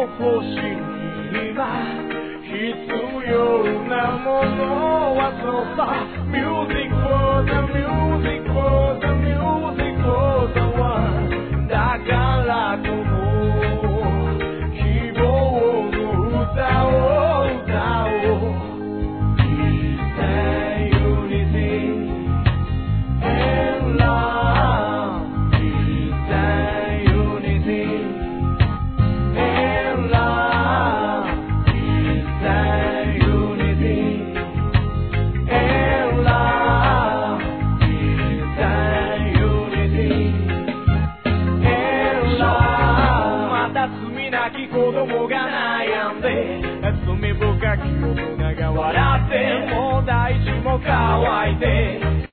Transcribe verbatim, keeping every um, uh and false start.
星に今必要なものはそうさ Music for the music for the music for the one だからこの希望の歌を歌おう Peace and unity and love Peace and unity and love Peace and unity and love Peace and unity and love また罪なき子供が悩んで罪深き大人が笑ってもう大地も乾いて